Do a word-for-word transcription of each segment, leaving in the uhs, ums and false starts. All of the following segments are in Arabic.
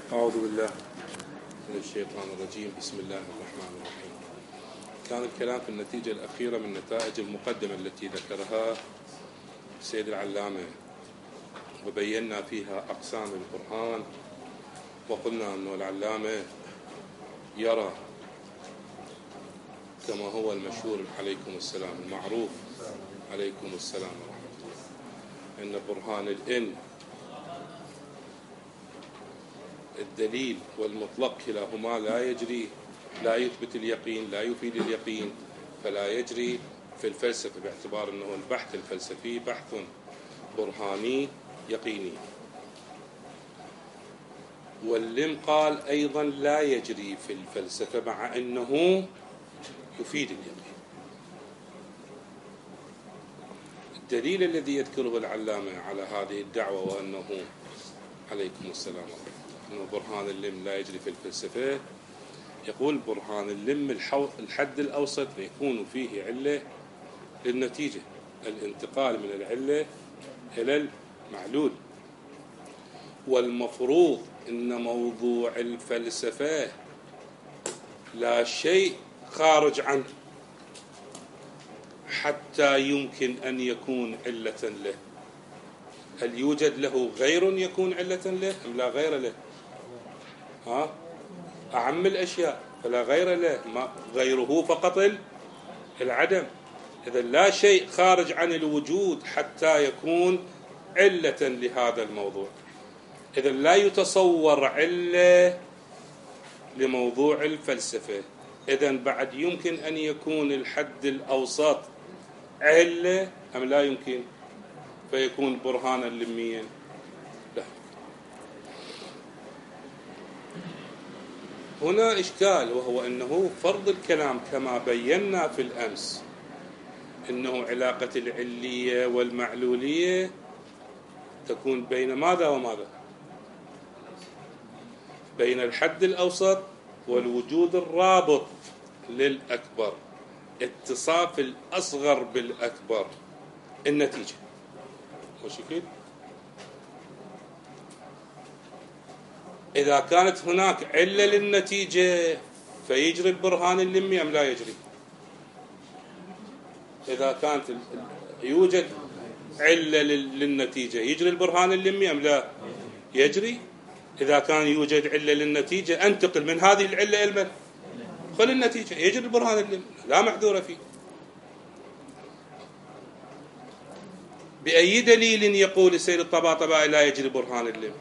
أعوذ بالله من الشيطان الرجيم. بسم الله الرحمن الرحيم. كان الكلام في النتيجة الأخيرة من نتائج المقدمة التي ذكرها السيد العلامة، وبينا فيها أقسام البرهان، وقلنا أن العلامة يرى كما هو المشهور عليكم السلام المعروف عليكم السلام ورحمة الله، أن برهان الإن الدليل والمطلق كلاهما لا يجري، لا يثبت اليقين، لا يفيد اليقين، فلا يجري في الفلسفة، باعتبار أنه البحث الفلسفي بحث برهاني يقيني. واللم قال أيضا لا يجري في الفلسفة مع أنه يفيد اليقين. الدليل الذي يذكره العلامة على هذه الدعوة وأنه عليكم السلام ورحمة الله أنه برهان اللم لا يجري في الفلسفة، يقول برهان اللم الحد الأوسط يكون فيه علة للنتيجة، الانتقال من العلة إلى المعلول. والمفروض أن موضوع الفلسفة لا شيء خارج عنه حتى يمكن أن يكون علة له. هل يوجد له غير يكون علة له أم لا غير له؟ ها؟ أعم الأشياء فلا غير له، ما غيره فقط العدم. إذا لا شيء خارج عن الوجود حتى يكون علة لهذا الموضوع. إذا لا يتصور علة لموضوع الفلسفة. إذا بعد يمكن أن يكون الحد الأوسط علة أم لا يمكن؟ فيكون برهانا لميا؟ لا. هنا إشكال، وهو أنه فرض الكلام كما بينا في الأمس أنه علاقة العلية والمعلولية تكون بين ماذا وماذا؟ بين الحد الأوسط والوجود الرابط للأكبر، اتصاف الأصغر بالأكبر، النتيجة. وشكل إذا كانت هناك علة للنتيجة فيجري البرهان اللمي أم لا يجري؟ إذا كانت يوجد علة للنتيجة يجري البرهان اللمي أم لا يجري؟ إذا كان يوجد علة للنتيجة أنتقل من هذه العلة إلى من؟ خل النتيجة، يجري البرهان اللمي، لا محذور فيه. بأي دليل يقول السيد الطباطبائي لا يجري برهان اللم؟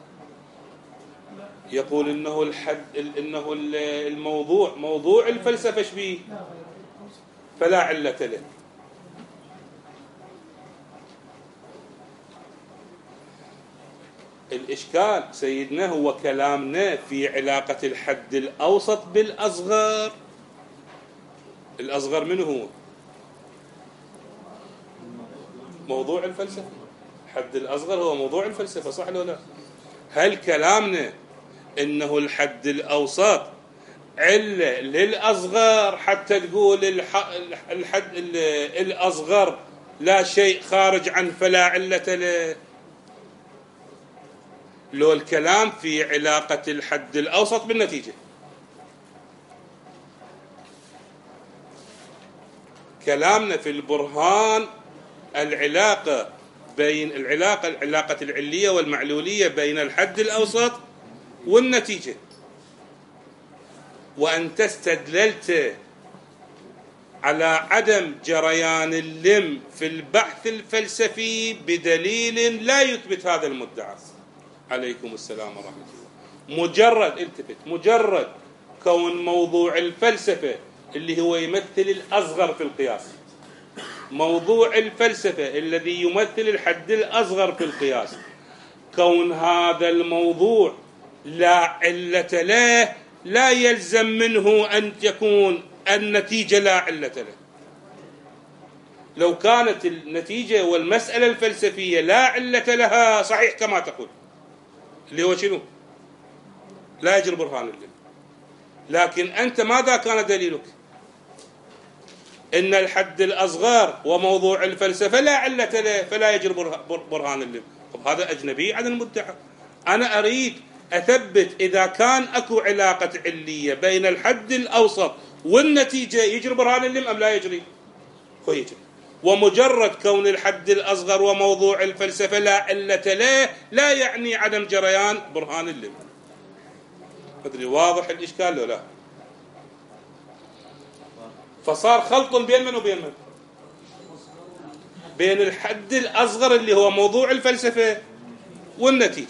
يقول إنه الحد إنه الموضوع موضوع الفلسفة شبيه فلا علة له. الإشكال سيدنا هو كلامنا في علاقة الحد الأوسط بالأصغر. الأصغر منه هو موضوع الفلسفة، الحد الأصغر هو موضوع الفلسفة، صح ولا لا؟ هل كلامنا إنه الحد الأوسط علة للأصغر حتى تقول الحد الأصغر لا شيء خارج عنه فلا علة له؟ لو الكلام في علاقة الحد الأوسط بالنتيجة، كلامنا في البرهان العلاقة بين العلاقة العلاقة العلية والمعلولية بين الحد الأوسط والنتيجة، وأنت استدللت على عدم جريان اللم في البحث الفلسفي بدليل لا يثبت هذا المدعى. عليكم السلام ورحمة الله. مجرد التفت مجرد كون موضوع الفلسفة اللي هو يمثل الأصغر في القياس، موضوع الفلسفة الذي يمثل الحد الأصغر في القياس، كون هذا الموضوع لا علة له لا يلزم منه أن تكون النتيجة لا علة له. لو كانت النتيجة والمسألة الفلسفية لا علة لها صحيح كما تقول، اللي هو شنو؟ لا يجري برهان اللم. لكن أنت ماذا كان دليلك؟ إن الحد الأصغر وموضوع الفلسفة لا علة له فلا يجري برهان اللم. طب هذا أجنبي عن المدعى. أنا أريد أثبت إذا كان أكو علاقة علية بين الحد الأوسط والنتيجة يجري برهان اللم أم لا يجري؟ هو يجري. ومجرد كون الحد الأصغر وموضوع الفلسفة لا علة له لا يعني عدم جريان برهان اللم. أدري واضح الإشكال لو لا؟ فصار خلط بين من وبين من؟ بين الحد الأصغر اللي هو موضوع الفلسفة والنتيجة.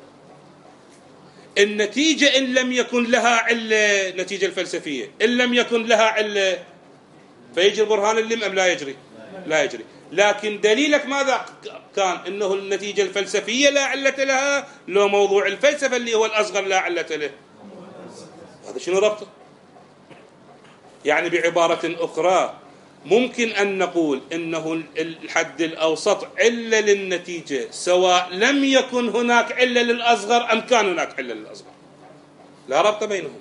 النتيجة إن لم يكن لها علة، نتيجة الفلسفية إن لم يكن لها علة فيجري برهان اللم أم لا يجري؟ لا يجري. لكن دليلك ماذا كان؟ إنه النتيجة الفلسفية لا علة لها، لو موضوع الفلسفة اللي هو الأصغر لا علة له. هذا شنو ربطه؟ يعني بعبارة أخرى ممكن أن نقول إنه الحد الأوسط علة للنتيجة سواء لم يكن هناك علة للأصغر أم كان هناك علة للأصغر، لا ربط بينهم.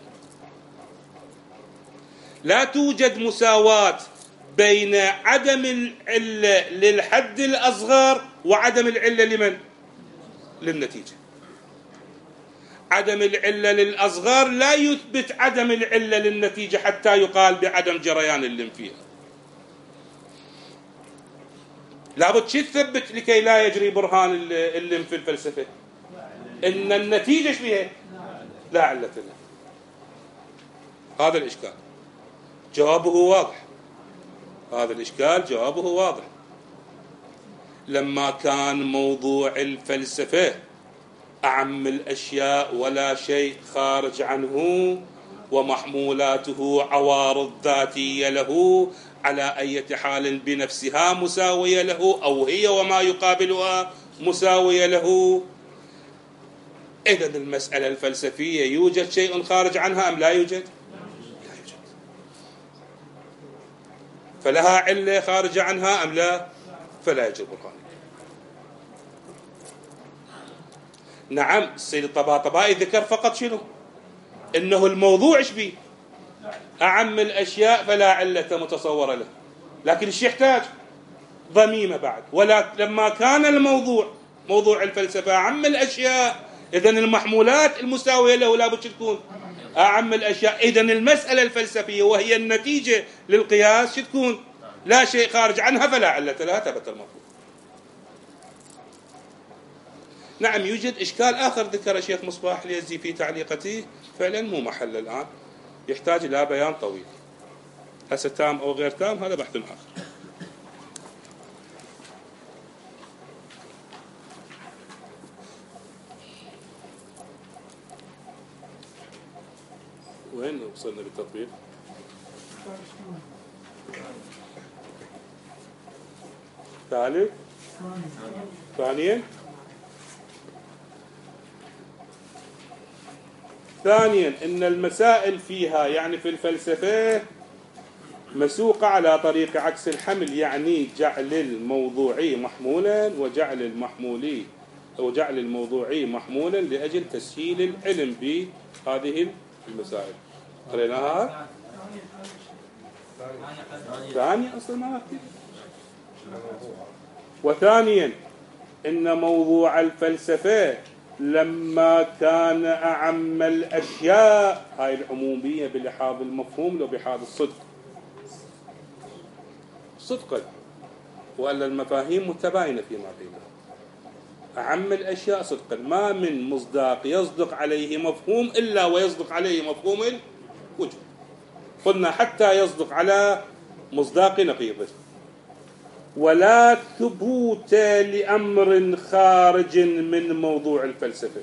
لا توجد مساواة بين عدم العلة للحد الأصغر وعدم العلة لمن؟ للنتيجة. عدم العلة للأصغر لا يثبت عدم العلة للنتيجة حتى يقال بعدم جريان اللم فيها. لابد شي تثبت لكي لا يجري برهان اللم في الفلسفة؟ إن النتيجة فيها لا علة لها. هذا الإشكال جوابه واضح. هذا الإشكال جوابه واضح. لما كان موضوع الفلسفة أعم الأشياء ولا شيء خارج عنه ومحمولاته عوارض ذاتية له على أي حال بنفسها مساوية له أو هي وما يقابلها مساوية له، إذن المسألة الفلسفية يوجد شيء خارج عنها أم لا يوجد؟ لا يوجد. فلها علة خارجة عنها أم لا؟ فلا يوجد برهان. نعم السيد الطباطبائي ذكر فقط شنو؟ إنه الموضوع إيش بيه؟ أعم الأشياء فلا علة متصورة له، لكن الشيء يحتاج ضميمة بعد. ولا لما كان الموضوع موضوع الفلسفة أعم الأشياء إذن المحمولات المساوية له لا بد تكون أعم الأشياء. إذن المسألة الفلسفية وهي النتيجة للقياس تكون لا شيء خارج عنها فلا علة لها، ثبت المطلوب. نعم يوجد إشكال آخر ذكر الشيخ مصباح اليزدي في تعليقته، فعلا مو محل الآن، يحتاج إلى بيان طويل. هسه تام أو غير تام هذا بحث آخر. وين وصلنا بالتطبيق؟ ثالث ثانيا ثانيا إن المسائل فيها يعني في الفلسفة مسوقة على طريق عكس الحمل، يعني جعل الموضوعي محمولا وجعل المحمولي أو جعل الموضوعي محمولا لأجل تسهيل العلم بهذه المسائل. قريناها ثانيا أصلا ما أكتب. وثانيا إن موضوع الفلسفة لما كان أعم الأشياء، هاي العمومية بلحاظ المفهوم لو بلحاظ الصدق صدقا، وألا المفاهيم متباينة فيما بينها. أعم الأشياء صدقا، ما من مصداق يصدق عليه مفهوم إلا ويصدق عليه مفهوم الوجود. قلنا حتى يصدق على مصداق نقيضه. ولا ثبوت لأمر خارج من موضوع الفلسفة.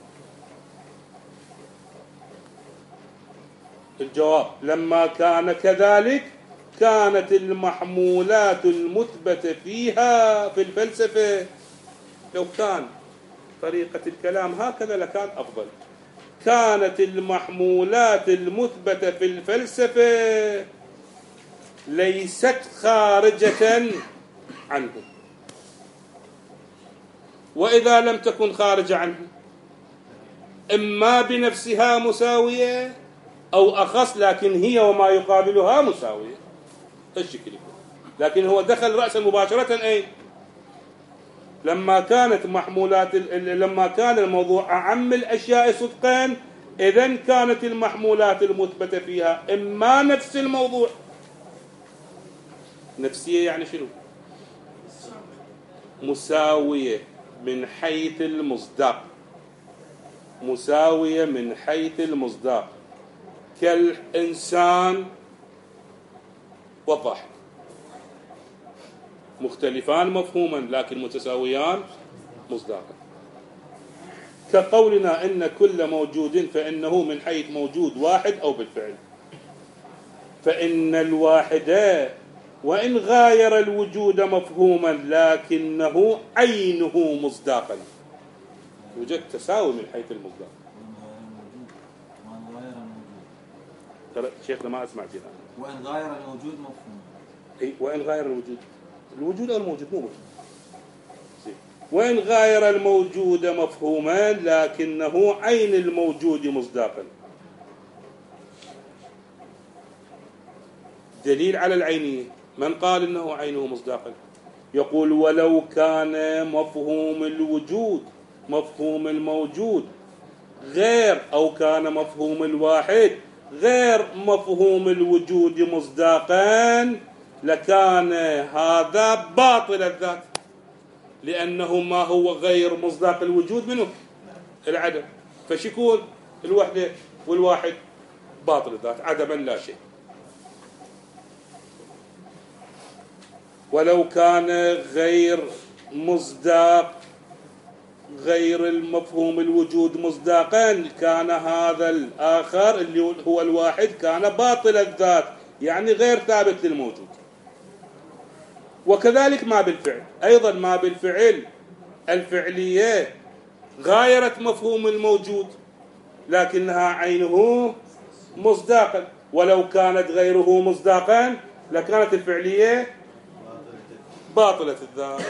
الجواب لما كان كذلك كانت المحمولات المثبتة فيها في الفلسفة، لو كان طريقة الكلام هكذا لكان أفضل، كانت المحمولات المثبتة في الفلسفة ليست خارجة عنه، وإذا لم تكن خارجة عنه إما بنفسها مساوية أو أخص لكن هي وما يقابلها مساوية الشكل، لكن هو دخل رأسا مباشرة أين؟ لما كانت محمولات لما كان الموضوع أعم الأشياء صدقا، إذن كانت المحمولات المثبتة فيها إما نفس الموضوع، نفسية يعني شنو؟ مساوية من حيث المصداق، مساوية من حيث المصداق، كالإنسان والضاحك، مختلفان مفهوما لكن متساويان مصداقا. كقولنا إن كل موجود فإنه من حيث موجود واحد أو بالفعل، فإن الواحد وإن غاير الوجود مفهوما لكنه عينه مصداقا. يوجد تساوي من حيث المصداق. ترى شيخنا ما أسمع فيها. وإن غاير الوجود مفهوم. أي وإن غاير الوجود، الوجود أو الموجود مو موجود. وإن غاير الموجود مفهوما لكنه عين الموجود مصداقا. دليل على العينية، من قال إنه عينه مصداقا؟ يقول ولو كان مفهوم الوجود مفهوم الموجود غير، أو كان مفهوم الواحد غير مفهوم الوجود مصداقا، لكان هذا باطل الذات، لأنه ما هو غير مصداق الوجود منه العدم، فشيكون الوحدة والواحد باطل الذات عدما لا شيء. ولو كان غير مصداق غير المفهوم الوجود مصداقا، كان هذا الآخر اللي هو الواحد كان باطل الذات، يعني غير ثابت للموجود. وكذلك ما بالفعل، أيضا ما بالفعل الفعلية غايرت مفهوم الموجود لكنها عينه مصداقا، ولو كانت غيره مصداقا لكانت الفعلية باطلة الذات.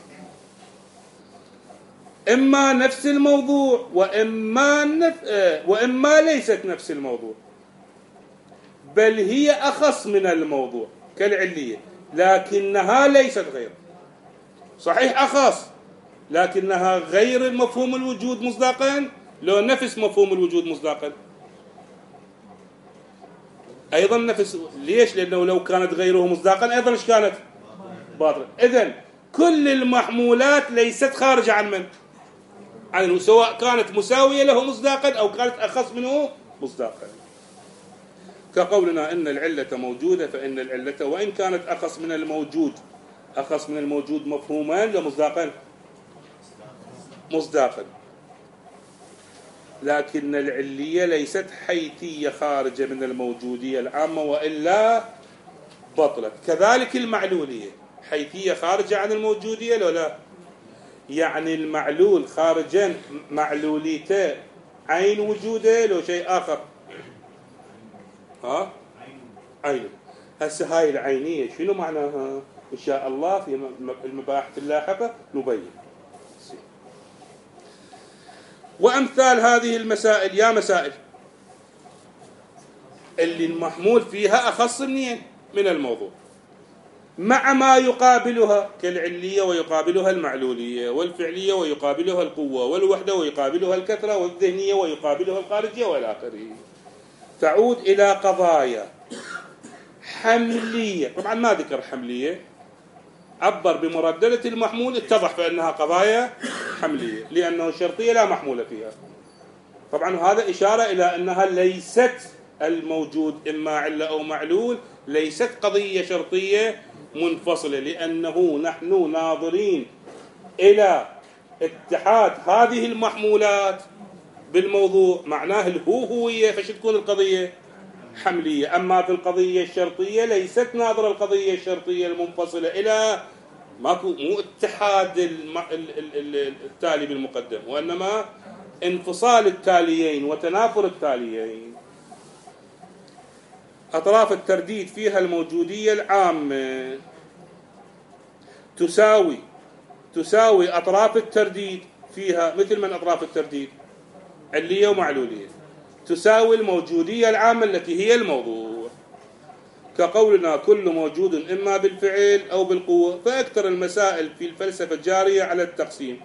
إما نفس الموضوع وإما, نف... وإما ليست نفس الموضوع، بل هي أخص من الموضوع كالعلية لكنها ليست غير. صحيح أخص لكنها غير المفهوم الوجود مصداقا، لو نفس مفهوم الوجود مصداقا أيضا نفس. ليش؟ لأنه لو كانت غيره مصداقا أيضا إيش كانت؟ باطلة. إذن كل المحمولات ليست خارجة عن من؟ عنه، سواء كانت مساوية له مصداقا أو كانت أخص منه مصداقا. كقولنا إن العلة موجودة، فإن العلة وإن كانت أخص من الموجود أخص من الموجود مفهوما لمصداقا مصداقا، لكن العلية ليست حيثية خارجة من الموجودية العامة وإلا بطلت. كذلك المعلولية حيثية خارجة عن الموجودية لو لا، يعني المعلول خارجا معلوليته عين وجوده لو شيء آخر ها عين. هسه هاي العينية شنو معناها؟ إن شاء الله في المباحث اللاحقة نبين. وأمثال هذه المسائل يا مسائل اللي المحمول فيها أخص منين من الموضوع، مع ما يقابلها كالعلية ويقابلها المعلولية، والفعلية ويقابلها القوة، والوحدة ويقابلها الكثرة، والذهنية ويقابلها الخارجية والآخرة، تعود إلى قضايا حملية. طبعا ما ذكر حملية، عبر بمرددة المحمول، اتضح فإنها قضايا حملية لأنه شرطية لا محمولة فيها. طبعا هذا إشارة إلى أنها ليست الموجود إما علة أو معلول، ليست قضية شرطية منفصلة، لأنه نحن ناظرين إلى اتحاد هذه المحمولات بالموضوع، معناه الهوهوية، فش تكون القضية حملية. أما في القضية الشرطية ليست ناظرة القضية الشرطية المنفصلة إلى ماكو مو اتحاد التالي بالمقدم، وإنما انفصال التاليين وتنافر التاليين. أطراف الترديد فيها الموجودية العامة تساوي تساوي أطراف الترديد فيها مثل من أطراف الترديد علية ومعلولية، تساوي الموجودية العامة التي هي الموضوع. كقولنا كل موجود إما بالفعل أو بالقوة. فأكثر المسائل في الفلسفة الجارية على التقسيم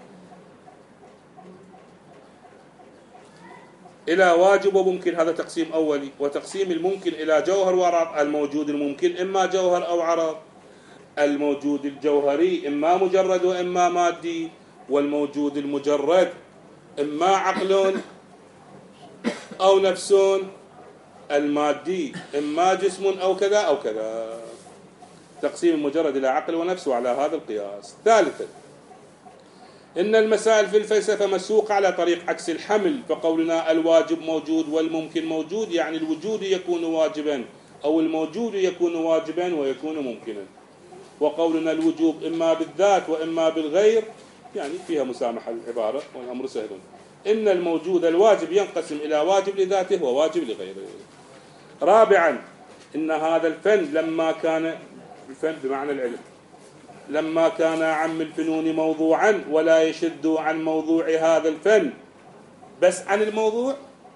إلى واجب وممكن، هذا تقسيم أولي. وتقسيم الممكن إلى جوهر وعرض. الموجود الممكن إما جوهر أو عرض. الموجود الجوهري إما مجرد وإما مادي. والموجود المجرد إما عقل أو نفس. المادي إما جسم أو كذا أو كذا. تقسيم المجرد إلى عقل ونفس وعلى هذا القياس. ثالثا، إن المسائل في الفلسفة مسوقة على طريق عكس الحمل. فقولنا الواجب موجود والممكن موجود، يعني الوجود يكون واجبا أو الموجود يكون واجبا ويكون ممكنا. وقولنا الوجوب إما بالذات وإما بالغير، يعني فيها مسامحة العبارة والأمر سهل. إن الموجود الواجب ينقسم إلى واجب لذاته وواجب لغيره. رابعا، إن هذا الفن لما كان، الفن بمعنى العلم، لما كان عم الفنون موضوعا ولا يشد عن موضوع هذا الفن بس عن الموضوع.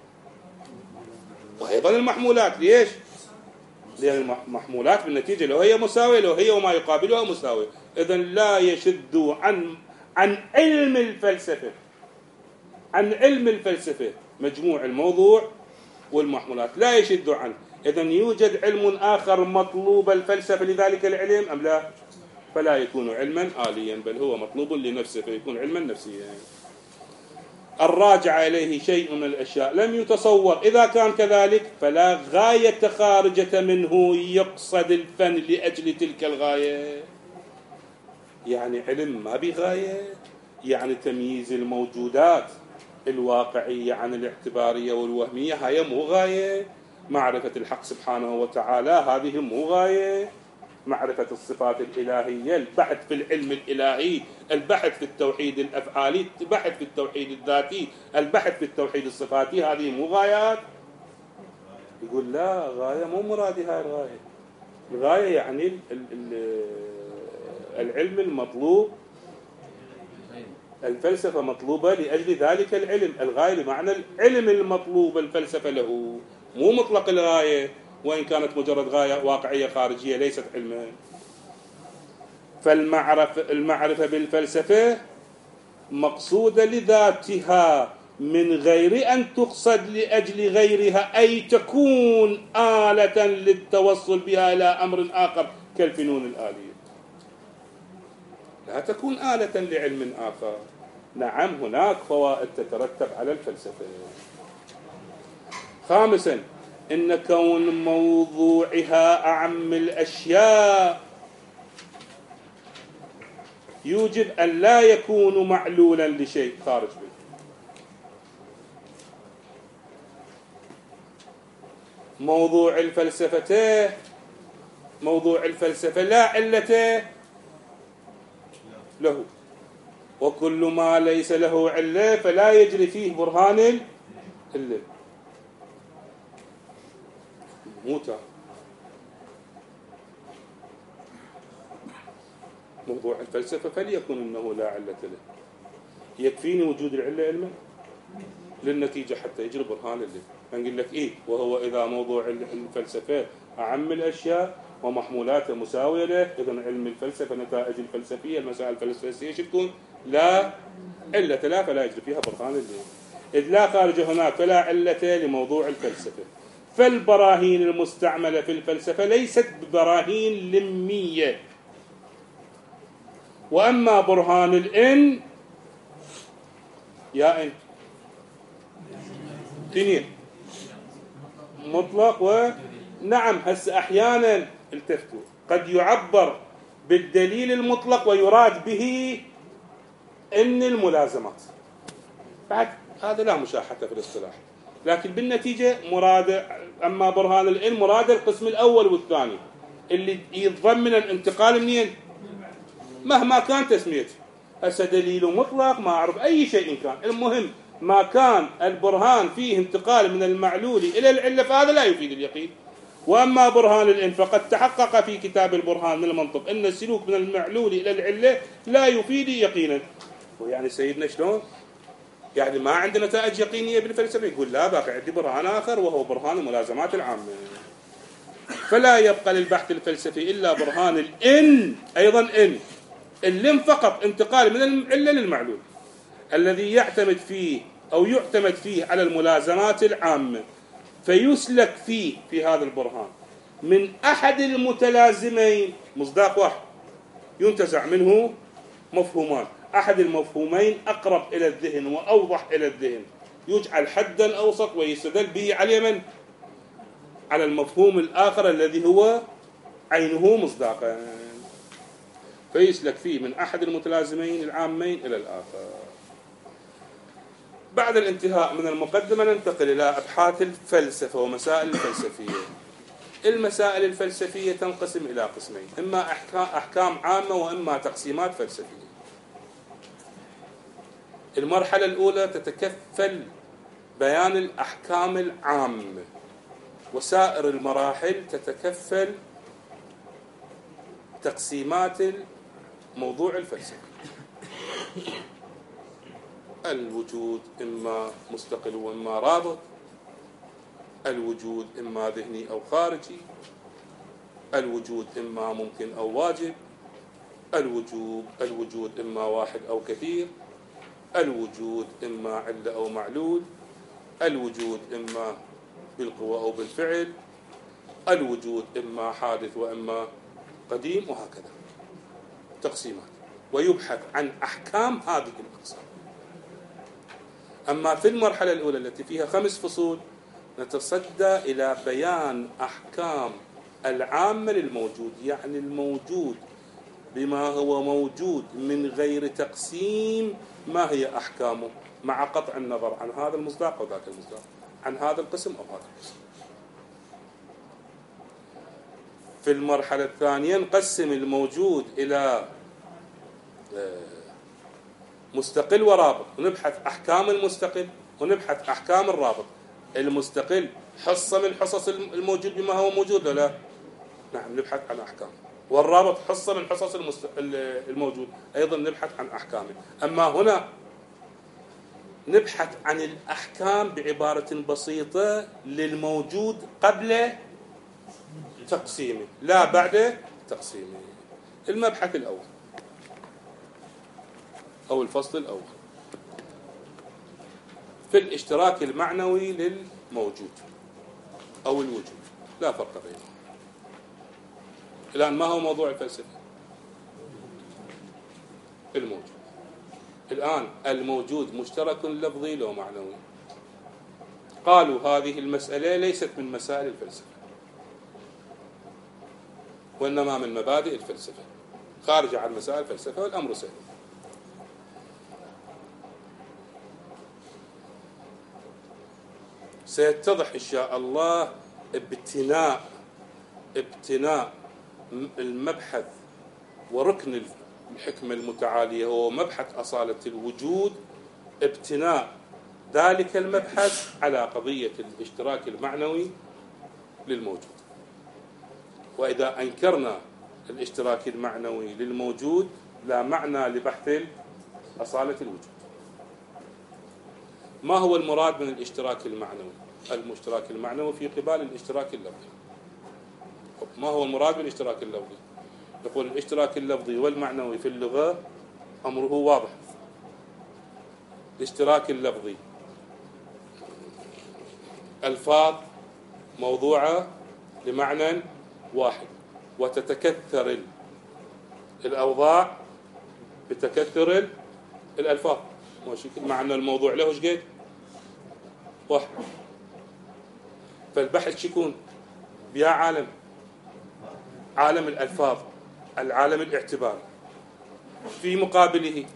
وأيضا المحمولات، ليش؟ لأن المحمولات بالنتيجة لو هي مساوية، لو هي وما يقابلها مساوية، إذن لا يشد عن عن علم الفلسفة، عن علم الفلسفة مجموع الموضوع والمحمولات لا يشد عنه. إذن يوجد علم آخر مطلوب الفلسفة لذلك العلم أم لا؟ فلا يكون علما آليا، بل هو مطلوب لنفسه فيكون علما نفسيا. الراجع إليه شيء من الأشياء لم يتصور. إذا كان كذلك فلا غاية خارجة منه يقصد الفن لأجل تلك الغاية. يعني علم ما بغاية، يعني تمييز الموجودات الواقعية عن الاعتبارية والوهمية هاي مو غاية. معرفة الحق سبحانه وتعالى هذه مو غاية. معرفة الصفات الإلهية، البحث في العلم الإلهي، البحث في التوحيد الأفعالي، البحث في التوحيد الذاتي، البحث في التوحيد الصفاتي، هذه مو غايات. يقول لا، غاية مو مرادي هاي الغاية. الغاية يعني ال ال العلم المطلوب، الفلسفة مطلوبة لأجل ذلك العلم. الغاية بمعنى العلم المطلوب الفلسفة له، مو مطلق الغاية وإن كانت مجرد غاية واقعية خارجية ليست علما. فالمعرفة المعرفة بالفلسفة مقصودة لذاتها من غير أن تقصد لأجل غيرها، أي تكون آلة للتوصل بها إلى أمر آخر كالفنون الآلية. لا تكون آلة لعلم آخر. نعم، هناك فوائد تترتب على الفلسفة. خامسا، إن كون موضوعها أعم الأشياء يوجب أن لا يكون معلولا لشيء خارج منه. موضوع الفلسفة موضوع الفلسفة لا علة له، وكل ما ليس له علة فلا يجري فيه برهان العلة. موتا موضوع الفلسفة فليكن إنه لا علة له. يكفيني وجود العلة علما للنتيجة حتى يجري برهان العلة. نقول لك إيه، وهو إذا موضوع الفلسفة أعم الأشياء ومحمولاتها مساوية له، إذن علم الفلسفة نتائج الفلسفية المسائل الفلسفية تكون لا علة لا، فلا يجري فيها برهان العلة. إذ لا خارج هناك فلا علة لموضوع الفلسفة. فالبراهين المستعملة في الفلسفة ليست ببراهين لمية. وأما برهان الإن يا إن تنين مطلق ونعم. هس أحيانا التفتوا قد يعبر بالدليل المطلق ويراد به إن الملازمات، بعد هذا لا مشاحة في الاصطلاح، لكن بالنتيجة مراد. أما برهان الإن مراد القسم الأول والثاني اللي يتضمن الانتقال منين مهما كان تسميته. هسه دليل مطلق ما أعرف أي شيء كان، المهم ما كان البرهان فيه انتقال من المعلول إلى العلة فهذا لا يفيد اليقين. وأما برهان الإن فقد تحقق في كتاب البرهان من المنطق أن السلوك من المعلول إلى العلة لا يفيد يقينا. ويعني سيدنا شلون؟ يعني ما عندنا نتائج يقينية بالفلسفة؟ يقول لا، باقي عندي برهان آخر وهو برهان الملازمات العامة. فلا يبقى للبحث الفلسفي إلا برهان الإن، أيضا إن اللم فقط، انتقال من العلة للمعلول، الذي يعتمد فيه أو يعتمد فيه على الملازمات العامة، فيسلك فيه في هذا البرهان من أحد المتلازمين مصداق واحد ينتزع منه مفهومان، أحد المفهومين أقرب إلى الذهن وأوضح إلى الذهن يجعل حدا أوسط ويستدل به على من؟ على المفهوم الآخر الذي هو عينه مصداقا، فيسلك فيه من أحد المتلازمين العامين إلى الآخر. بعد الانتهاء من المقدمة ننتقل إلى أبحاث الفلسفة ومسائل الفلسفية. المسائل الفلسفية تنقسم إلى قسمين، إما أحكام عامة وإما تقسيمات فلسفية. المرحلة الأولى تتكفل بيان الأحكام العامة، وسائر المراحل تتكفل تقسيمات الموضوع الفلسفي. الوجود إما مستقل وإما رابط، الوجود إما ذهني أو خارجي، الوجود إما ممكن أو واجب، الوجود الوجود إما واحد أو كثير، الوجود إما علة أو معلول، الوجود إما بالقوة أو بالفعل، الوجود إما حادث وإما قديم، وهكذا تقسيمات، ويبحث عن أحكام هذه الأقسام. أما في المرحلة الأولى التي فيها خمس فصول نتصدى إلى بيان أحكام العامة للموجود، يعني الموجود بما هو موجود من غير تقسيم ما هي أحكامه، مع قطع النظر عن هذا المصداق أو ذاك المصداق، عن هذا القسم أو هذا القسم. في المرحلة الثانية نقسم الموجود إلى مستقل ورابط، ونبحث أحكام المستقل ونبحث أحكام الرابط. المستقل حصة من حصص الموجود بما هو موجود ولا لا؟ نعم نبحث عن أحكامه. والرابط حصة من حصص الموجود أيضا نبحث عن أحكامه. أما هنا نبحث عن الأحكام بعبارة بسيطة للموجود قبل تقسيمه لا بعد تقسيمه. المبحث الأول أو الفصل الأول في الاشتراك المعنوي للموجود أو الوجود، لا فرق بينهم. الآن ما هو موضوع الفلسفة؟ الموجود. الآن الموجود مشترك لفظي لو معنوي؟ قالوا هذه المسألة ليست من مسائل الفلسفة وإنما من مبادئ الفلسفة، خارجة عن مسائل الفلسفة، والأمر سهل. سيتضح إن شاء الله ابتناء ابتناء المبحث وركن الحكمة المتعالية هو مبحث أصالة الوجود، ابتناء ذلك المبحث على قضية الاشتراك المعنوي للموجود. وإذا أنكرنا الاشتراك المعنوي للموجود لا معنى لبحث أصالة الوجود. ما هو المراد من الاشتراك المعنوي؟ الاشتراك المعنوي في قبال الاشتراك اللفظي. ما هو المراد بالاشتراك اللفظي؟ يقول الاشتراك اللفظي والمعنوي في اللغة أمره واضح. الاشتراك اللفظي ألفاظ موضوعة لمعنى واحد، وتتكثر الأوضاع بتكثر الألفاظ، ماشي؟ معنى الموضوع له ايش قد؟ واحد. فالبحث شيكون بيا عالم عالم الألفاظ، العالم الاعتباري، في مقابله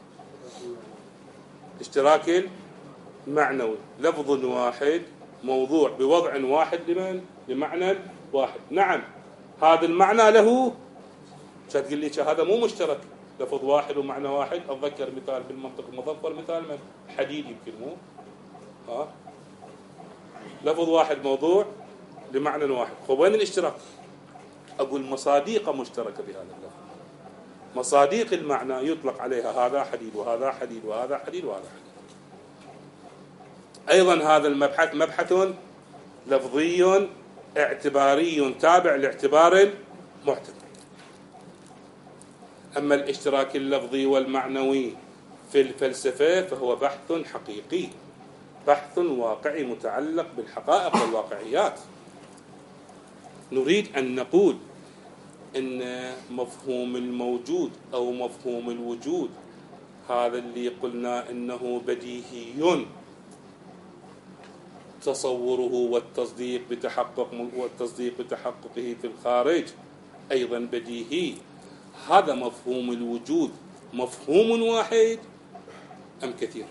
اشتراك معنوي، لفظ واحد موضوع بوضع واحد لمن؟ لمعنى واحد. نعم هذا المعنى له شو تقول لي هذا مو مشترك، لفظ واحد ومعنى واحد. أتذكر مثال بالمنطق المظفر، مثال من حديد يمكن مو ها، لفظ واحد موضوع لمعنى واحد. وين الاشتراك؟ أقول مصاديق مشتركة بهذا اللفظ. مصاديق المعنى يطلق عليها هذا حديد وهذا حديد وهذا حديد وهذا حديد. أيضا هذا المبحث مبحث لفظي اعتباري تابع لاعتبار المعتبر. أما الاشتراك اللفظي والمعنوي في الفلسفة فهو بحث حقيقي، بحث واقعي متعلق بالحقائق والواقعيات. نريد أن نقول إن مفهوم الموجود أو مفهوم الوجود هذا اللي قلنا إنه بديهي تصوره والتصديق بتحقق والتصديق بتحققه في الخارج أيضا بديهي. هذا مفهوم الوجود مفهوم واحد أم كثير؟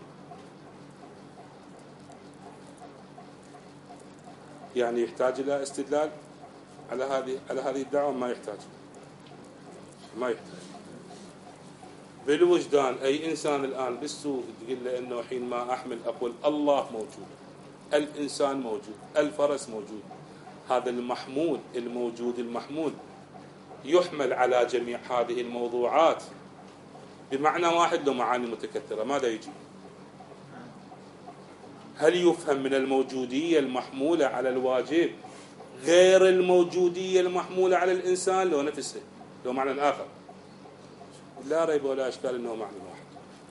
يعني يحتاج إلى استدلال على هذه على هذه الدعوة؟ ما يحتاج ما يحتاج بالوجدان. أي إنسان الآن بالسوق تقول له إنه حين ما أحمل أقول الله موجود، الإنسان موجود، الفرس موجود، هذا المحمول الموجود المحمول يحمل على جميع هذه الموضوعات بمعنى واحد لو معاني متكثرة. ماذا يجي؟ هل يفهم من الموجودية المحمولة على الواجب غير الموجودية المحمولة على الإنسان لو نفسه لو معنى آخر؟ لا ريب ولا أشكال أنه معنى واحد.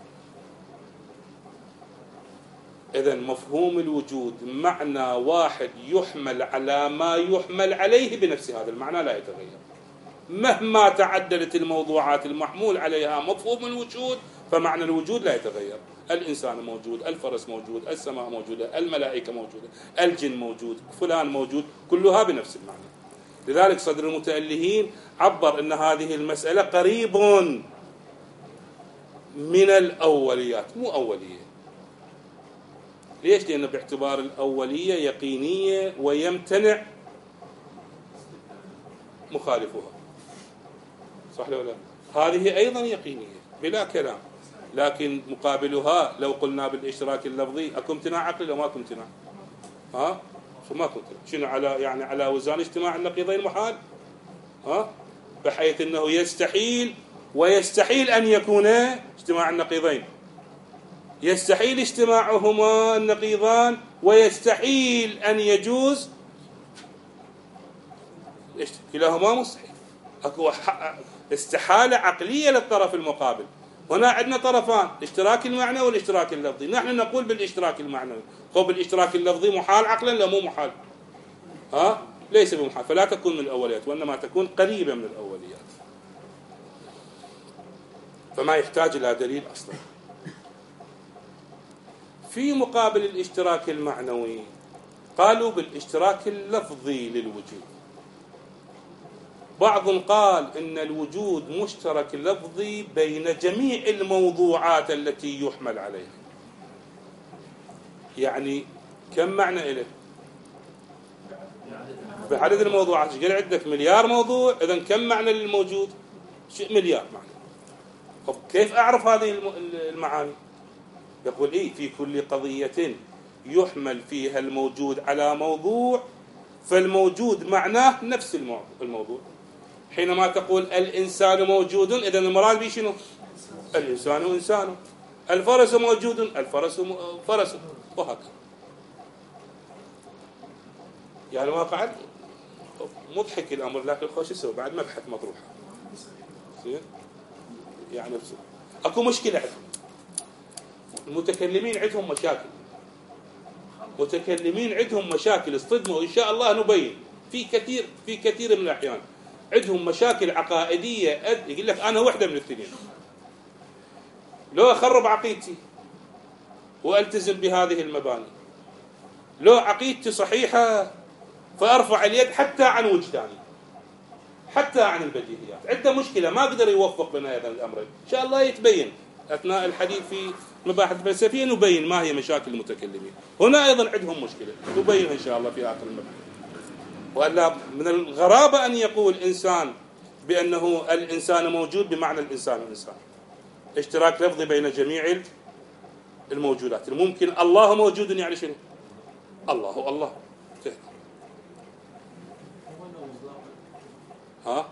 إذن مفهوم الوجود معنى واحد يحمل على ما يحمل عليه بنفس هذا المعنى، لا يتغير مهما تعددت الموضوعات المحمول عليها مفهوم الوجود، فمعنى الوجود لا يتغير. الإنسان موجود، الفرس موجود، السماء موجودة، الملائكة موجودة، الجن موجود، فلان موجود، كلها بنفس المعنى. لذلك صدر المتألهين عبر أن هذه المسألة قريب من الأوليات، مو أولية. ليش؟ لأنه باعتبار الأولية يقينية ويمتنع مخالفها، صح ولا لا؟ هذه أيضا يقينية بلا كلام، لكن مقابلها لو قلنا بالاشتراك اللفظي اكو امتناع عقلي لو ماكو امتناع؟ ها؟ شو ماكو امتناع؟ شنو على يعني على وزان اجتماع النقيضين محال؟ ها؟ بحيث انه يستحيل ويستحيل ان يكون اجتماع النقيضين، يستحيل اجتماعهما النقيضان ويستحيل ان يجوز كلاهما مستحيل. اكو استحالة عقلية للطرف المقابل. هنا عندنا طرفان، الاشتراك المعنوي والاشتراك اللفظي. نحن نقول بالاشتراك المعنوي، هو بالاشتراك اللفظي محال عقلا لا مو محال؟ ها؟ ليس بمحال، فلا تكون من الأوليات وإنما تكون قريبة من الأوليات، فما يحتاج إلى دليل أصلا. في مقابل الاشتراك المعنوي قالوا بالاشتراك اللفظي للوجود. بعض قال إن الوجود مشترك لفظي بين جميع الموضوعات التي يحمل عليها. يعني كم معنى إله؟ بعدد الموضوعات. قال عندك مليار موضوع، إذن كم معنى للموجود؟ مليار معنى. طب كيف أعرف هذه المعاني؟ يقول إيه في كل قضية يحمل فيها الموجود على موضوع فالموجود معناه نفس الموضوع. حينما تقول الإنسان موجود إذن المراد به شنو؟ الإنسان إنسان. الفرس موجود، الفرس فرس، وهكذا. يعني واقعا مضحك الأمر، لكن خوش يسوي بعد مبحث مطروحة. زين؟ يعني بسوء. أكو مشكلة عندهم. المتكلمين عندهم مشاكل. متكلمين عندهم مشاكل اصطدموا إن شاء الله نبين في كثير في كثير من الأحيان عندهم مشاكل عقائدية. يقول لك أنا وحدة من الاثنين، لو أخرب عقيدتي وألتزم بهذه المباني، لو عقيدتي صحيحة فأرفع اليد حتى عن وجداني حتى عن البديهيات. عنده مشكلة ما قدر يوفق بين هذين الأمرين. إن شاء الله يتبين أثناء الحديث في مباحث فلسفية، نبين ما هي مشاكل المتكلمين. هنا أيضا عندهم مشكلة نبينها إن شاء الله في آخر المبحث. وألا من الغرابة أن يقول إنسان بأنه الإنسان موجود بمعنى الإنسان إنسان. اشتراك لفظي بين جميع الموجودات. الممكن الله موجود يعني شنو؟ الله الله. ها؟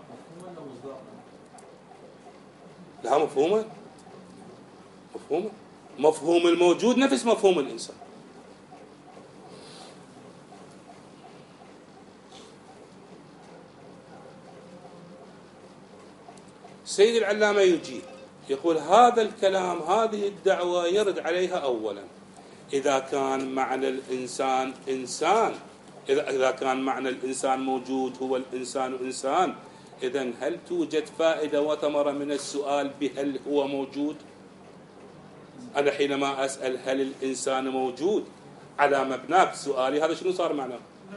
لا مفهومة مفهومة مفهوم الموجود نفس مفهوم الإنسان. سيد العلامة يجيب يقول هذا الكلام هذه الدعوة يرد عليها أولا إذا كان معنى الإنسان إنسان، إذا إذا كان معنى الإنسان موجود هو الإنسان إنسان، إذن هل توجد فائدة وثمرة من السؤال بهل هو موجود؟ أنا حينما أسأل هل الإنسان موجود على مبنى سؤالي هذا شنو صار معناه؟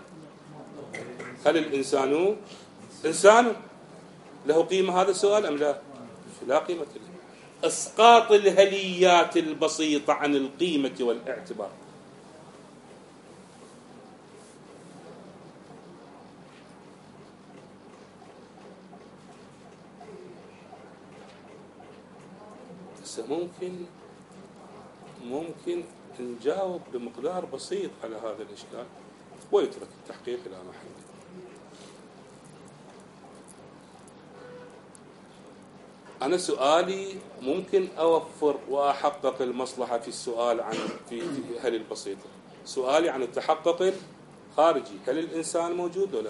هل الإنسان إنسان له قيمة هذا السؤال أم لا؟ لا قيمة له. إسقاط الهليات البسيطة عن القيمة والاعتبار. بس ممكن ممكن نجاوب بمقدار بسيط على هذا الإشكال ويترك التحقيق إلى محله. أنا سؤالي ممكن أوفر وأحقق المصلحة في السؤال عن في هل البسيطة، سؤالي عن التحقق الخارجي هل الإنسان موجود ولا لا؟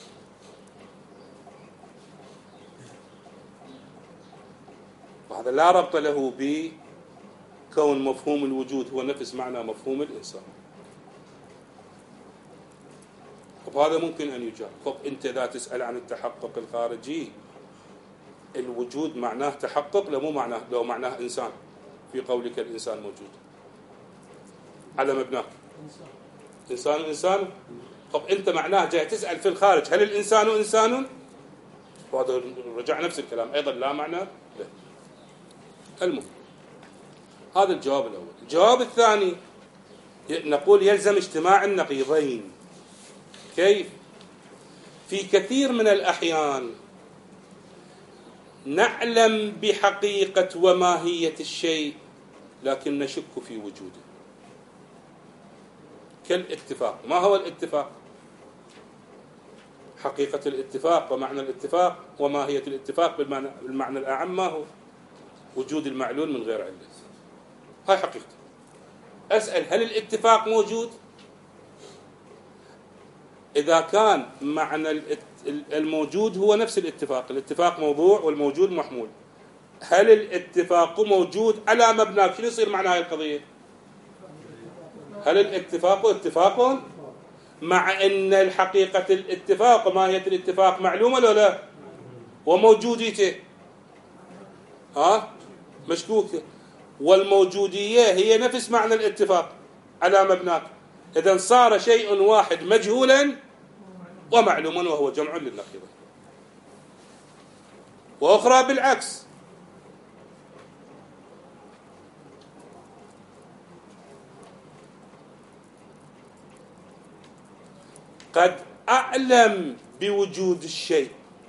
وهذا لا ربط له بكون مفهوم الوجود هو نفس معنى مفهوم الإنسان. وهذا ممكن أن يجاب. طب أنت إذا تسأل عن التحقق الخارجي الوجود معناه تحقق لو مو معناه لو معناه إنسان في قولك الإنسان موجود على مبناك إنسان إنسان. طب أنت معناه جاي تسأل في الخارج هل الإنسان إنسان؟ وهذا رجع نفس الكلام أيضا لا معنى له. المهم هذا الجواب الأول. الجواب الثاني نقول يلزم اجتماع النقيضين. كيف؟ في كثير من الأحيان نعلم بحقيقة وماهية الشيء لكن نشك في وجوده، كالاتفاق. ما هو الاتفاق؟ حقيقة الاتفاق ومعنى الاتفاق وماهية الاتفاق بالمعنى, بالمعنى الأعم ما هو؟ وجود المعلول من غير علة. هاي حقيقته. أسأل هل الاتفاق موجود؟ إذا كان معنى الموجود هو نفس الاتفاق، الاتفاق موضوع والموجود محمول، هل الاتفاق موجود على مبنى شنو يصير معنى هاي القضية؟ هل الاتفاق اتفاق مع أن الحقيقة الاتفاق وماهية الاتفاق معلومة ولا لا؟ وموجوديته ها مشكوكة، والموجودية هي نفس معنى الاتفاق على مبناك. إذن صار شيء واحد مجهولا ومعلوما وهو جمع للنقيضة. وأخرى بالعكس، قد أعلم بوجود الشيء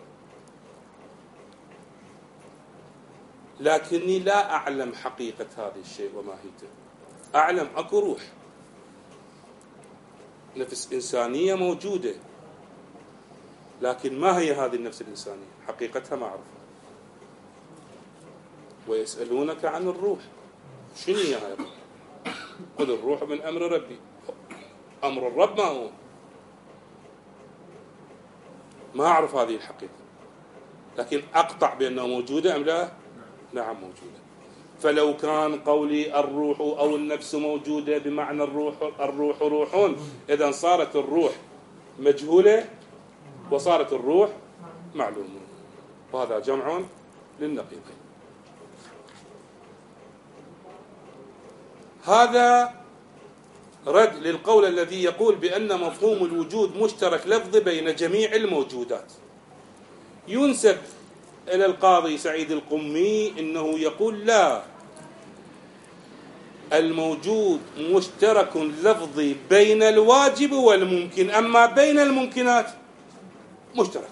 لكني لا أعلم حقيقة هذا الشيء وماهيته. أعلم أكو روح نفس إنسانية موجودة، لكن ما هي هذه النفس الإنسانية؟ حقيقتها ما أعرفها. ويسألونك عن الروح، شنو هي هاي الروح؟ قل الروح من أمر ربي. أمر الرب ما هو؟ ما أعرف هذه الحقيقة، لكن أقطع بأنها موجودة أم لا؟ نعم موجودة. فلو كان قولي الروح أو النفس موجودة بمعنى الروح الروح روح، إذن صارت الروح مجهولة وصارت الروح معلومة، وهذا جمع للنقيضين. هذا رد للقول الذي يقول بأن مفهوم الوجود مشترك لفظي بين جميع الموجودات. ينسب إلى القاضي سعيد القمي إنه يقول لا، الموجود مشترك لفظي بين الواجب والممكن، أما بين الممكنات مشترك.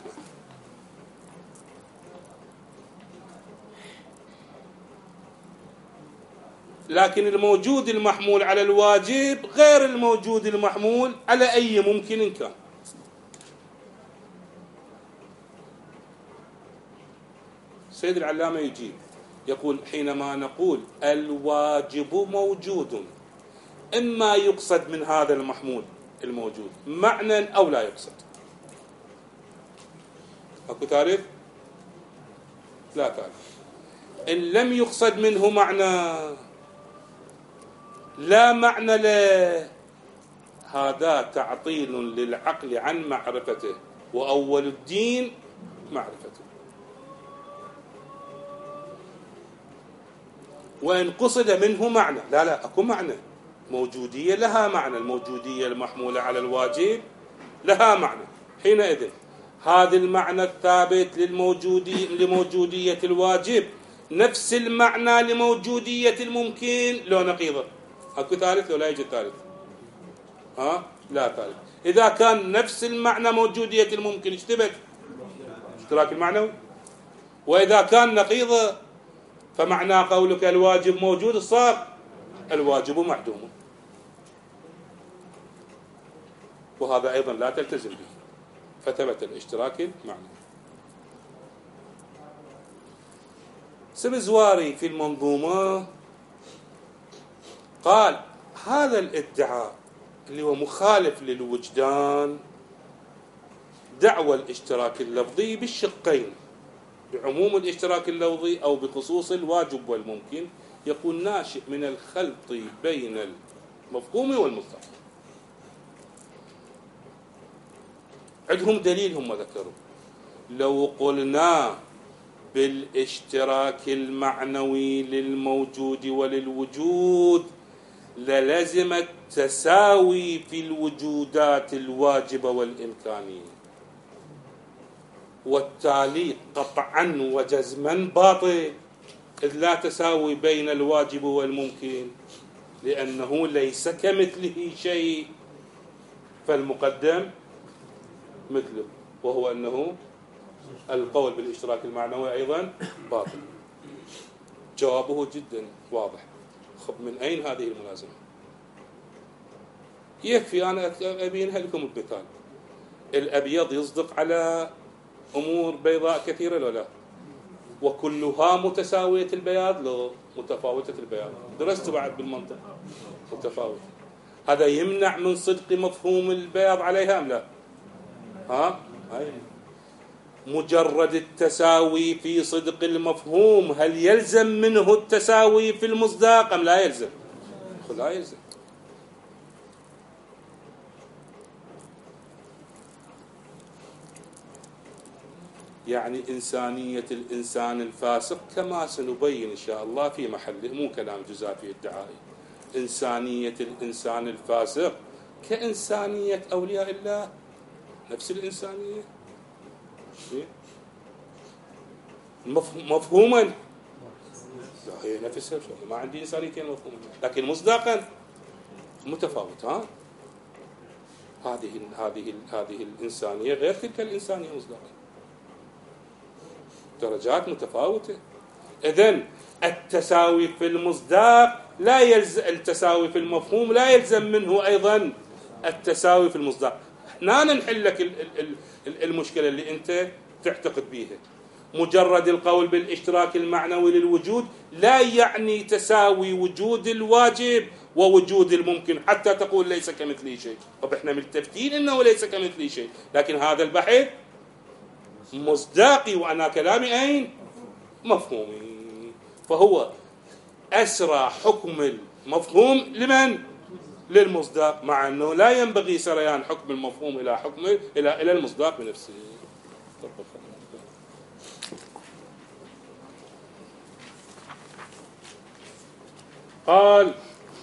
لكن الموجود المحمول على الواجب غير الموجود المحمول على أي ممكن كان. سيد العلامة يجيب يقول حينما نقول الواجب موجود، إما يقصد من هذا المحمول الموجود معنى أو لا يقصد. أكو تعريف؟ لا تالي. إن لم يقصد منه معنى لا معنى له، هذا تعطيل للعقل عن معرفته، وأول الدين معرفته. وإن قصد منه معنى، لا لا أكو معنى، موجودية لها معنى، الموجودية المحمولة على الواجب لها معنى، حينئذ هذا المعنى الثابت للموجودية لموجودية الواجب نفس المعنى لموجودية الممكن لو نقيضه. أكو ثالث لو لا يجي ثالث؟ ها؟ لا ثالث. إذا كان نفس المعنى موجودية الممكن اشتبك اشتراك المعنوي، وإذا كان نقيضه فمعنى قولك الواجب موجود صار الواجب معدوم، وهذا أيضا لا تلتزم به، فثبت الاشتراك المعنوي. سبزواري في المنظومة قال هذا الادعاء اللي هو مخالف للوجدان، دعوى الاشتراك اللفظي بالشقين، بعموم الاشتراك اللفظي أو بخصوص الواجب والممكن، يكون ناشئ من الخلط بين المفهوم والمصداق. عندهم دليل هم ذكروا، لو قلنا بالاشتراك المعنوي للموجود وللوجود للزم التساوي في الوجودات الواجبة والإمكانية، والتالي قطعا وجزما باطل، إذ لا تساوي بين الواجب والممكن، لأنه ليس كمثله شيء، فالمقدم مثله، وهو أنه القول بالاشتراك المعنوي أيضا باطل. جوابه جدا واضح. خب من أين هذه الملازمة؟ يكفي أنا أبينها لكم بمثال. الأبيض يصدق على أمور بيضاء كثيرة لو لا؟ وكلها متساوية البياض لو متفاوتة البياض؟ درست بعد بالمنطق متفاوتة. هذا يمنع من صدق مفهوم البياض عليها أم لا؟ ها؟ هاي. مجرد التساوي في صدق المفهوم هل يلزم منه التساوي في المصداق أم لا يلزم؟ لا يلزم. يعني إنسانية الإنسان الفاسق كما سنبين إن شاء الله في محله، مو كلام جزافي ادعائي. إنسانية الإنسان الفاسق كإنسانية أولياء الله، نفس الإنسانية مفهوما، لا هي نفسها، ما عندي إنسانيتين مفهوما، لكن مصداقا متفاوت. ها هذه هذه هذه الإنسانية غير تلك الإنسانية مصداقا، درجات متفاوتة. إذن التساوي في المصداق لا يلزم، التساوي في المفهوم لا يلزم منه أيضا التساوي في المصداق. هنا نحل لك المشكلة اللي أنت تعتقد بيها. مجرد القول بالاشتراك المعنوي للوجود لا يعني تساوي وجود الواجب ووجود الممكن حتى تقول ليس كمثله شيء. طب احنا متفقين انه ليس كمثله شيء، لكن هذا البحث مصداقي وأنا كلامي أين؟ مفهومي. فهو أسرى حكم المفهوم لمن؟ للمصداق، مع أنه لا ينبغي سريان حكم المفهوم إلى حكم إلى إلى المصداق بنفسه. قال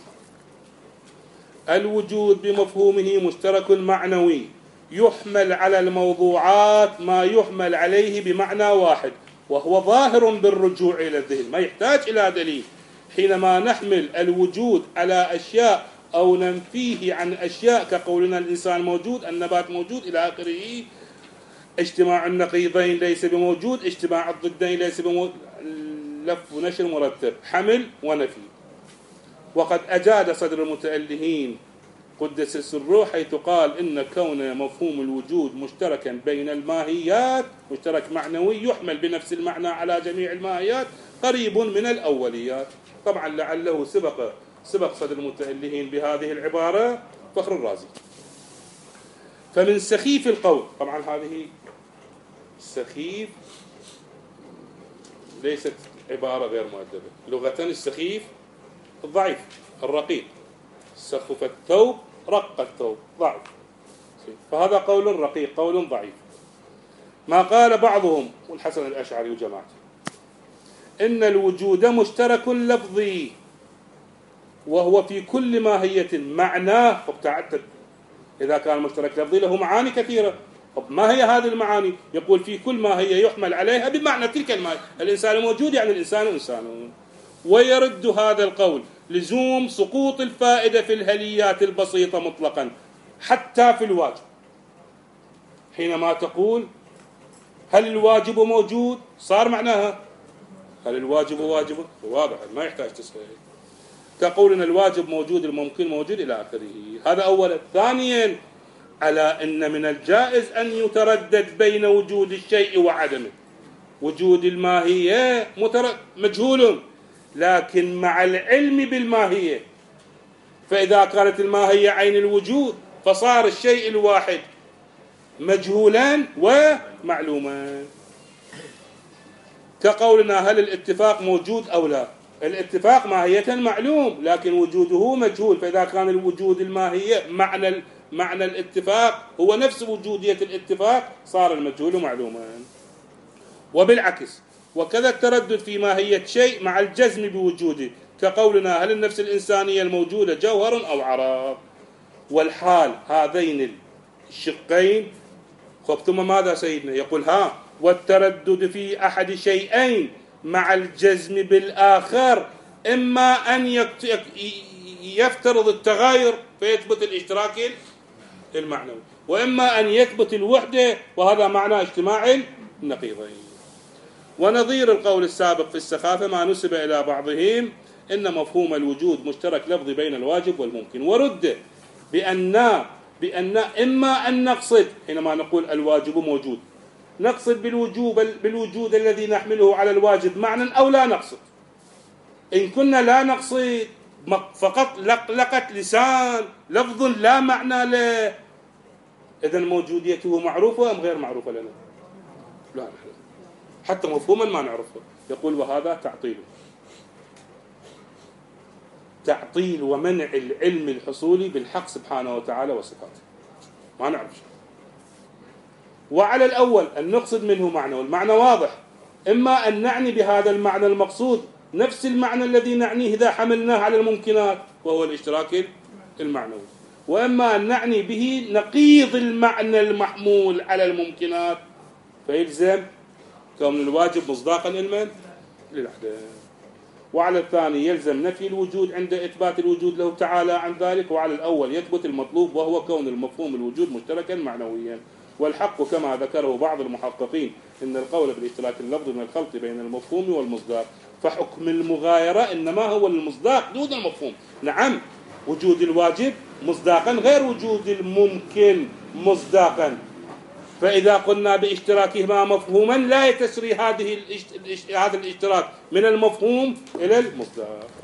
الوجود بمفهومه مشترك معنوي يحمل على الموضوعات ما يحمل عليه بمعنى واحد، وهو ظاهر بالرجوع إلى الذهن، ما يحتاج إلى دليل. حينما نحمل الوجود على أشياء أو ننفيه عن أشياء كقولنا الإنسان موجود، النبات موجود إلى آخره، اجتماع النقيضين ليس بموجود، اجتماع الضدين ليس بموجود، لف ونشر مرتب، حمل ونفي. وقد أجاد صدر المتألهين قدس سره حيث قال إن كون مفهوم الوجود مشتركا بين الماهيات، مشترك معنوي يحمل بنفس المعنى على جميع الماهيات، قريب من الأوليات. طبعا لعله سبق سبق صدر المتألهين بهذه العبارة فخر الرازي. فمن سخيف القول، طبعا هذه سخيف ليست عبارة غير مؤدبة. لغة السخيف الضعيف الرقيق، سخف الثوب رق الثوب ضعف، فهذا قول رقيق قول ضعيف. ما قال بعضهم والحسن الأشعري وجماعته إن الوجود مشترك لفظي وهو في كل ماهية معناه. فابتعدت إذا كان مشترك لفظي له معاني كثيرة. طب ما هي هذه المعاني؟ يقول في كل ماهية يحمل عليها بمعنى تلك الماهية. الإنسان موجود يعني الإنسان إنسان. ويرد هذا القول لزوم سقوط الفائدة في الهليات البسيطة مطلقا حتى في الواجب. حينما تقول هل الواجب موجود صار معناها هل الواجب واجب واضح ما يحتاج تصحيح. كقولنا الواجب موجود الممكن موجود إلى آخره. هذا أولا. ثانيا على أن من الجائز أن يتردد بين وجود الشيء وعدمه. وجود الماهية مجهول لكن مع العلم بالماهية، فإذا كانت الماهية عين الوجود فصار الشيء الواحد مجهولان ومعلومان. كقولنا هل الاتفاق موجود أو لا. الاتفاق ماهية معلوم لكن وجوده مجهول، فإذا كان الوجود الماهية معنى معنى الاتفاق هو نفس وجودية الاتفاق صار المجهول معلوما. وبالعكس وكذا التردد في ماهية شيء مع الجزم بوجوده، كقولنا هل النفس الإنسانية الموجودة جوهر أو عراق. والحال هذين الشقين. خب ثم ماذا سيدنا يقول ها والتردد في أحد شيئين مع الجزم بالآخر إما أن يفترض التغاير فيثبت الاشتراك المعنوي، وإما أن يثبت الوحدة وهذا معنى اجتماع النقيضين. ونظير القول السابق في السخافة ما نسب إلى بعضهم إن مفهوم الوجود مشترك لفظي بين الواجب والممكن. ورد بأن بأن إما أن نقصد حينما نقول الواجب موجود نقصد بالوجوب بالوجود الذي نحمله على الواجب معنى أو لا نقصد. إن كنا لا نقصد فقط لقلقت لسان لفظ لا معنى له، إذن موجوديته معروفة أم غير معروفة لنا؟ لا نحن حتى مفهوما ما نعرفه. يقول وهذا تعطيل تعطيل ومنع العلم الحصولي بالحق سبحانه وتعالى وصفاته، ما نعرف شيء. وعلى الأول أن نقصد منه معنى والمعنى واضح، إما أن نعني بهذا المعنى المقصود نفس المعنى الذي نعنيه إذا حملناه على الممكنات وهو الاشتراك المعنوي، وإما أن نعني به نقيض المعنى المحمول على الممكنات فيلزم كون الواجب مصداقا علما للعدم. وعلى الثاني يلزم نفي الوجود عند إثبات الوجود له تعالى عن ذلك، وعلى الأول يثبت المطلوب وهو كون المفهوم الوجود مشتركا معنويا. والحق كما ذكره بعض المحققين إن القول بالاشتراك اللفظي من الخلط بين المفهوم والمصداق، فحكم المغايرة إنما هو المصداق دون المفهوم. نعم وجود الواجب مصداقا غير وجود الممكن مصداقا، فإذا قلنا باشتراكهما مفهوما لا يتسري هذه هذا الاشتراك من المفهوم إلى المصداق.